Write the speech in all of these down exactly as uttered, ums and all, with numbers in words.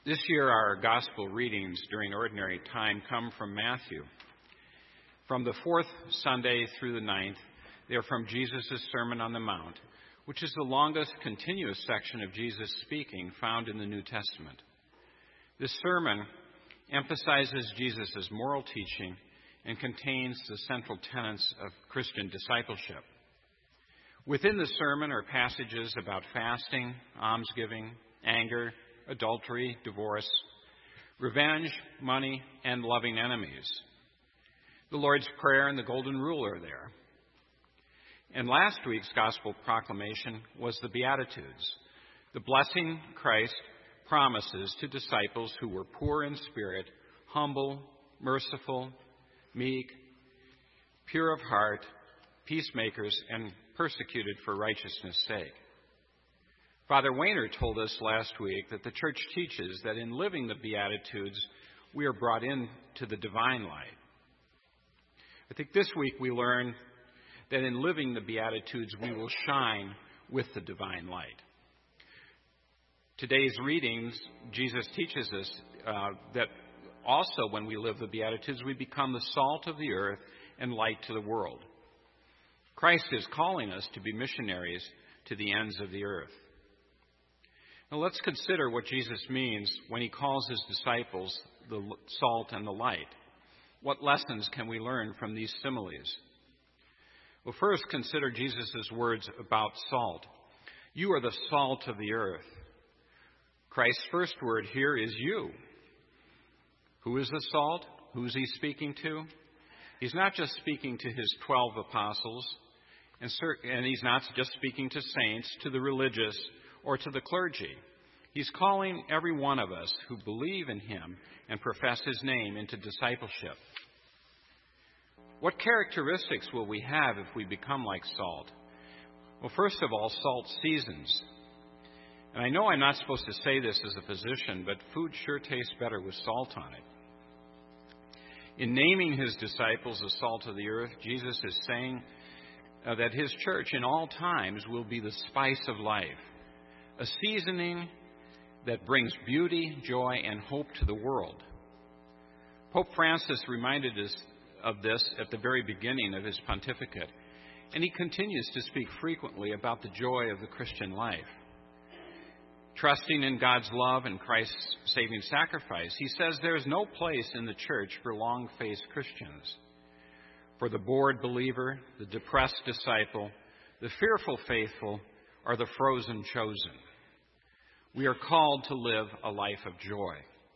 This year, our gospel readings during ordinary time come from Matthew. From the fourth Sunday through the ninth, they are from Jesus' Sermon on the Mount, which is the longest continuous section of Jesus speaking found in the New Testament. This sermon emphasizes Jesus' moral teaching and contains the central tenets of Christian discipleship. Within the sermon are passages about fasting, almsgiving, anger, adultery, divorce, revenge, money, and loving enemies. The Lord's Prayer and the Golden Rule are there. And last week's gospel proclamation was the Beatitudes, the blessing Christ promises to disciples who were poor in spirit, humble, merciful, meek, pure of heart, peacemakers, and persecuted for righteousness' sake. Father Weiner told us last week that the church teaches that in living the Beatitudes, we are brought into the divine light. I think this week we learn that in living the Beatitudes, we will shine with the divine light. Today's readings, Jesus teaches us uh, that also when we live the Beatitudes, we become the salt of the earth and light to the world. Christ is calling us to be missionaries to the ends of the earth. Now let's consider what Jesus means when he calls his disciples the salt and the light. What lessons can we learn from these similes? Well, first, consider Jesus' words about salt. You are the salt of the earth. Christ's first word here is you. Who is the salt? Who is he speaking to? He's not just speaking to his twelve apostles, and, and he's not just speaking to saints, to the religious, or to the clergy. He's calling every one of us who believe in him and profess his name into discipleship. What characteristics will we have if we become like salt? Well, first of all, salt seasons. And I know I'm not supposed to say this as a physician, but food sure tastes better with salt on it. In naming his disciples the salt of the earth, Jesus is saying uh, that his church in all times will be the spice of life, a seasoning that brings beauty, joy, and hope to the world. Pope Francis reminded us of this at the very beginning of his pontificate, and he continues to speak frequently about the joy of the Christian life. Trusting in God's love and Christ's saving sacrifice, he says there is no place in the church for long-faced Christians. For the bored believer, the depressed disciple, the fearful faithful, or the frozen chosen. We are called to live a life of joy.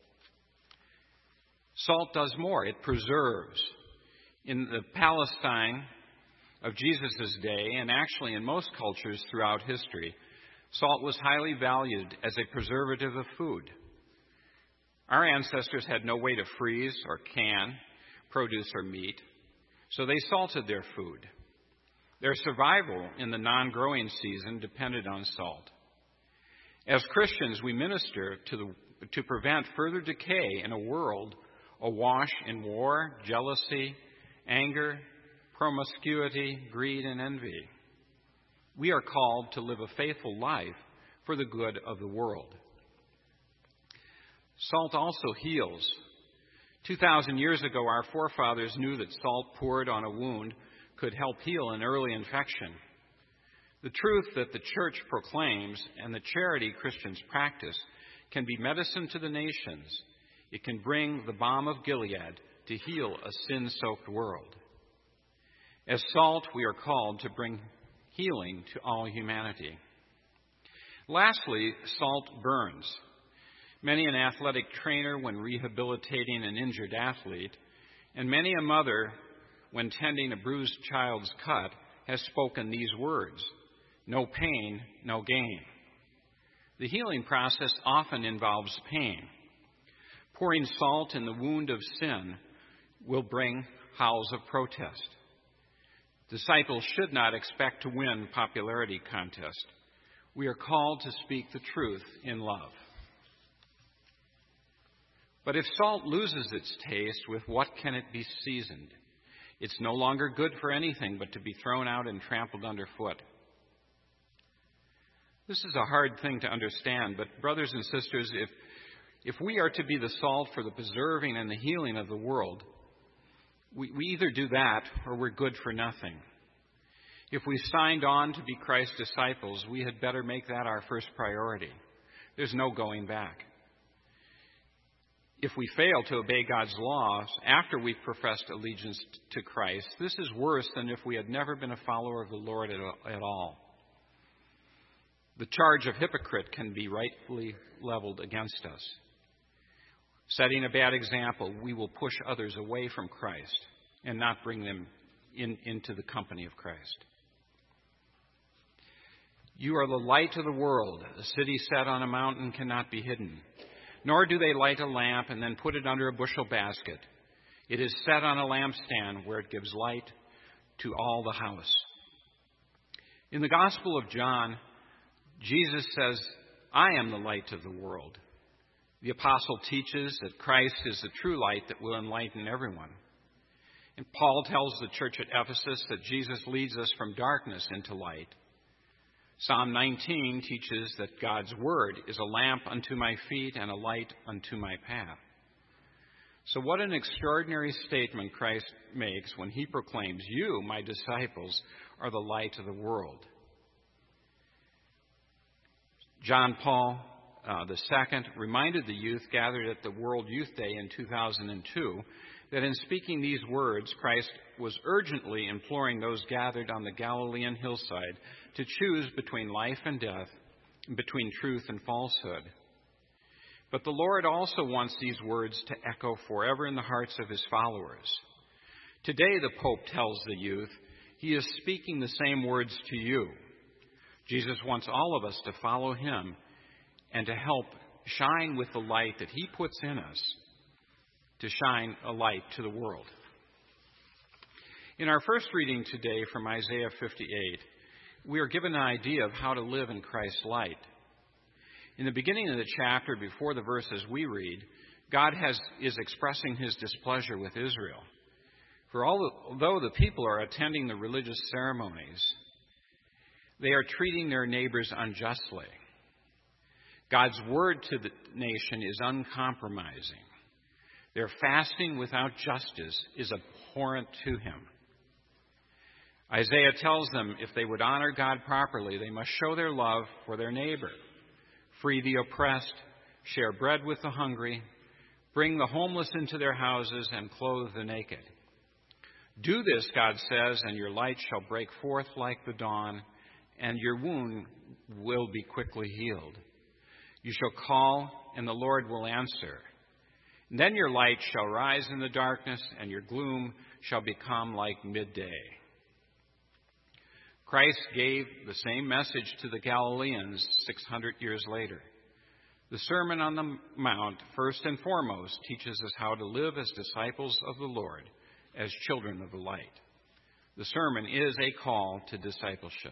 Salt does more. It preserves. In the Palestine of Jesus' day, and actually in most cultures throughout history, salt was highly valued as a preservative of food. Our ancestors had no way to freeze or can produce or meat, so they salted their food. Their survival in the non-growing season depended on salt. As Christians, we minister to, the, to prevent further decay in a world awash in war, jealousy, anger, promiscuity, greed, and envy. We are called to live a faithful life for the good of the world. Salt also heals. Two thousand years ago, our forefathers knew that salt poured on a wound could help heal an early infection. The truth that the church proclaims and the charity Christians practice can be medicine to the nations. It can bring the balm of Gilead to heal a sin-soaked world. As salt, we are called to bring healing to all humanity. Lastly, salt burns. Many an athletic trainer, when rehabilitating an injured athlete, and many a mother, when tending a bruised child's cut, has spoken these words: no pain, no gain. The healing process often involves pain. Pouring salt in the wound of sin will bring howls of protest. Disciples should not expect to win popularity contest. We are called to speak the truth in love. But if salt loses its taste, with what can it be seasoned? It's no longer good for anything but to be thrown out and trampled underfoot. This is a hard thing to understand, but brothers and sisters, if If we are to be the salt for the preserving and the healing of the world, we, we either do that or we're good for nothing. If we signed on to be Christ's disciples, we had better make that our first priority. There's no going back. If we fail to obey God's laws after we've professed allegiance to Christ, this is worse than if we had never been a follower of the Lord at all. The charge of hypocrite can be rightfully leveled against us. Setting a bad example, we will push others away from Christ and not bring them in, into the company of Christ. You are the light of the world. A city set on a mountain cannot be hidden. Nor do they light a lamp and then put it under a bushel basket. It is set on a lampstand where it gives light to all the house. In the Gospel of John, Jesus says, I am the light of the world. The apostle teaches that Christ is the true light that will enlighten everyone. And Paul tells the church at Ephesus that Jesus leads us from darkness into light. Psalm nineteen teaches that God's word is a lamp unto my feet and a light unto my path. So what an extraordinary statement Christ makes when he proclaims, you, my disciples, are the light of the world. John Paul uh, the Second reminded the youth gathered at the World Youth Day in two thousand two that in speaking these words, Christ was urgently imploring those gathered on the Galilean hillside to choose between life and death, between truth and falsehood. But the Lord also wants these words to echo forever in the hearts of his followers. Today, the Pope tells the youth, he is speaking the same words to you. Jesus wants all of us to follow him and to help shine with the light that he puts in us, to shine a light to the world. In our first reading today from Isaiah fifty-eight, we are given an idea of how to live in Christ's light. In the beginning of the chapter, before the verses we read, God has, is expressing his displeasure with Israel. For although the people are attending the religious ceremonies, they are treating their neighbors unjustly. God's word to the nation is uncompromising. Their fasting without justice is abhorrent to him. Isaiah tells them if they would honor God properly, they must show their love for their neighbor, free the oppressed, share bread with the hungry, bring the homeless into their houses, and clothe the naked. Do this, God says, and your light shall break forth like the dawn, and your wound will be quickly healed. You shall call, and the Lord will answer. And then your light shall rise in the darkness, and your gloom shall become like midday. Christ gave the same message to the Galileans six hundred years later. The Sermon on the Mount, first and foremost, teaches us how to live as disciples of the Lord, as children of the light. The sermon is a call to discipleship.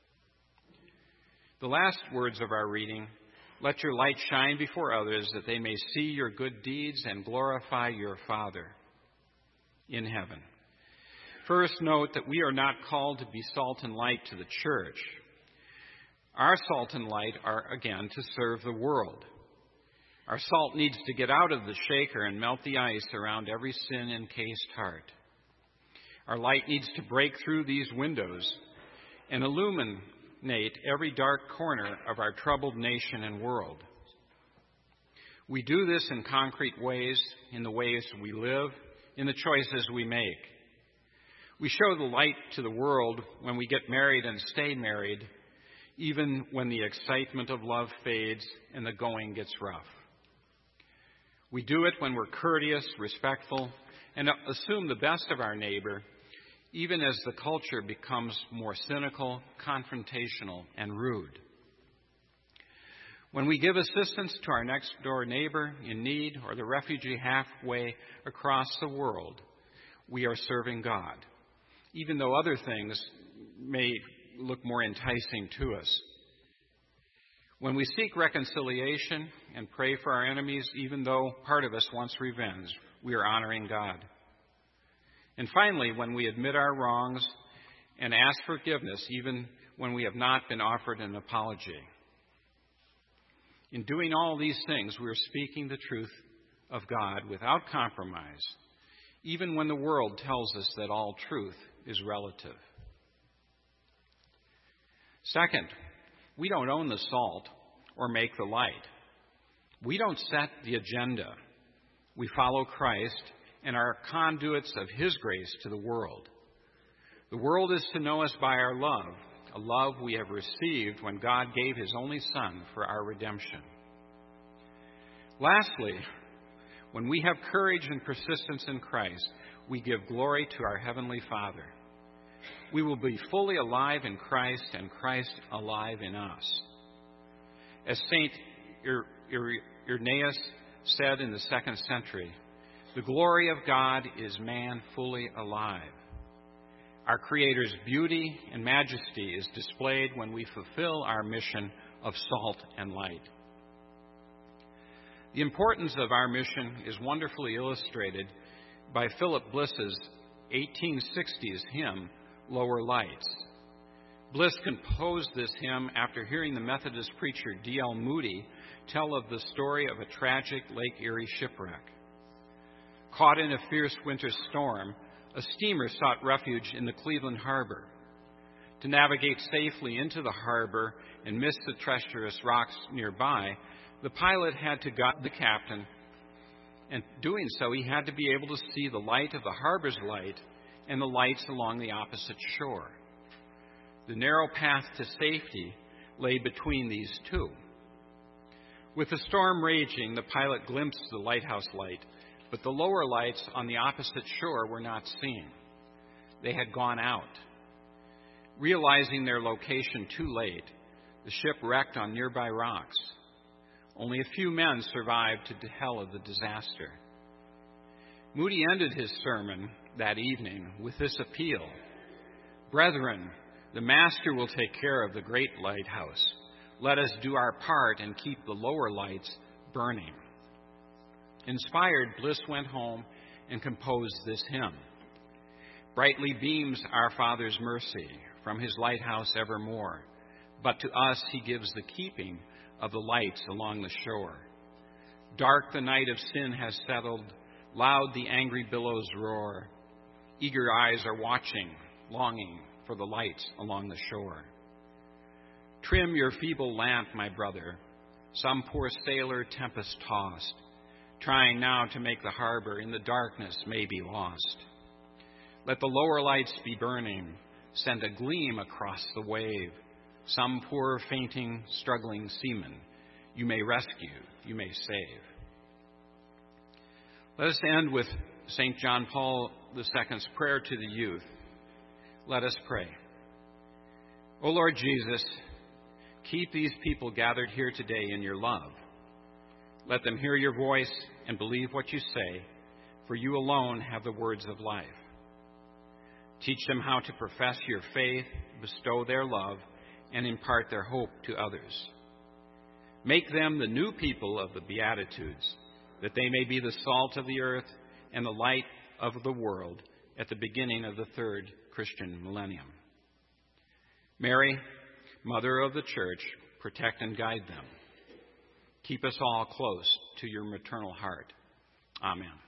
The last words of our reading, let your light shine before others that they may see your good deeds and glorify your Father in heaven. First, note that we are not called to be salt and light to the church. Our salt and light are, again, to serve the world. Our salt needs to get out of the shaker and melt the ice around every sin-encased heart. Our light needs to break through these windows and illuminate every dark corner of our troubled nation and world. We do this in concrete ways, in the ways we live, in the choices we make. We show the light to the world when we get married and stay married, even when the excitement of love fades and the going gets rough. We do it when we're courteous, respectful, and assume the best of our neighbor, even as the culture becomes more cynical, confrontational, and rude. When we give assistance to our next-door neighbor in need or the refugee halfway across the world, we are serving God, even though other things may look more enticing to us. When we seek reconciliation and pray for our enemies, even though part of us wants revenge, we are honoring God. And finally, when we admit our wrongs and ask forgiveness, even when we have not been offered an apology. In doing all these things, we are speaking the truth of God without compromise, even when the world tells us that all truth is relative. Second, we don't own the salt or make the light. We don't set the agenda. We follow Christ and are conduits of His grace to the world. The world is to know us by our love, a love we have received when God gave His only Son for our redemption. Lastly, when we have courage and persistence in Christ, we give glory to our Heavenly Father. We will be fully alive in Christ and Christ alive in us. As Saint Irenaeus said in the second century, the glory of God is man fully alive. Our Creator's beauty and majesty is displayed when we fulfill our mission of salt and light. The importance of our mission is wonderfully illustrated by Philip Bliss's eighteen sixties hymn, Lower Lights. Bliss composed this hymn after hearing the Methodist preacher D L Moody tell of the story of a tragic Lake Erie shipwreck. Caught in a fierce winter storm, a steamer sought refuge in the Cleveland harbor. To navigate safely into the harbor and miss the treacherous rocks nearby, the pilot had to guide the captain, and doing so, he had to be able to see the light of the harbor's light and the lights along the opposite shore. The narrow path to safety lay between these two. With the storm raging, the pilot glimpsed the lighthouse light, but the lower lights on the opposite shore were not seen. They had gone out. Realizing their location too late, the ship wrecked on nearby rocks. Only a few men survived to tell of the disaster. Moody ended his sermon that evening with this appeal: Brethren, the Master will take care of the great lighthouse. Let us do our part and keep the lower lights burning. Inspired, Bliss went home and composed this hymn. Brightly beams our Father's mercy from His lighthouse evermore, but to us He gives the keeping of the lights along the shore. Dark the night of sin has settled, loud the angry billows roar. Eager eyes are watching, longing for the lights along the shore. Trim your feeble lamp, my brother, some poor sailor tempest-tossed, trying now to make the harbor in the darkness may be lost. Let the lower lights be burning, send a gleam across the wave. Some poor, fainting, struggling seaman you may rescue, you may save. Let us end with Saint John Paul the Second's prayer to the youth. Let us pray. O Lord Jesus, keep these people gathered here today in your love. Let them hear your voice and believe what you say, for you alone have the words of life. Teach them how to profess your faith, bestow their love, and impart their hope to others. Make them the new people of the Beatitudes, that they may be the salt of the earth and the light of the world at the beginning of the third Christian millennium. Mary, Mother of the Church, protect and guide them. Keep us all close to your maternal heart. Amen.